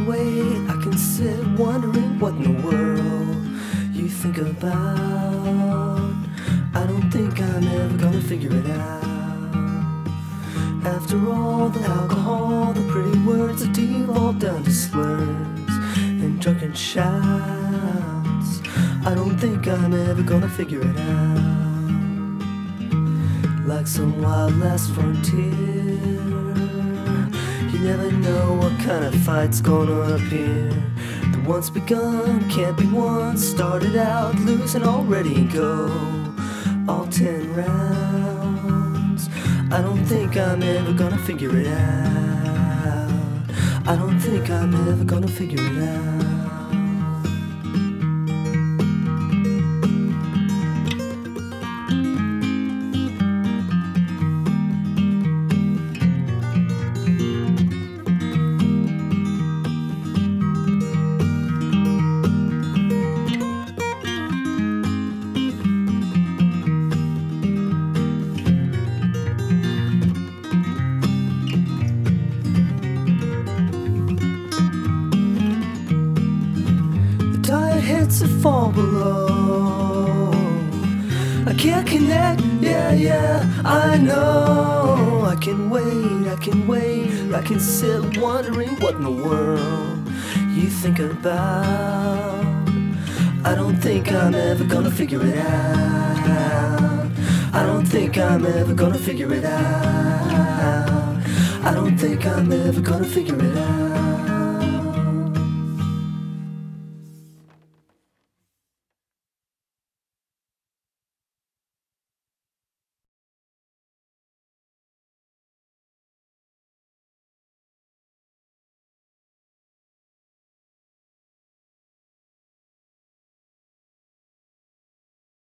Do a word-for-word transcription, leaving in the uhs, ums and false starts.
wait, I can sit wondering what in the world you think about. I don't think I'm ever gonna figure it out. After all the alcohol, the pretty words that devolve down to slurs and drunken shouts, I don't think I'm ever gonna figure it out. Like some wild last frontier, you never know what kind of fight's gonna appear. The once begun can't be won. Started out loose and already go all ten rounds. I don't think I'm ever gonna figure it out. I don't think I'm ever gonna figure it out. Hits that fall below, I can't connect, yeah, yeah, I know. I can wait, I can wait, I can sit wondering what in the world you think about. I don't think I'm ever gonna figure it out. I don't think I'm ever gonna figure it out. I don't think I'm ever gonna figure it out.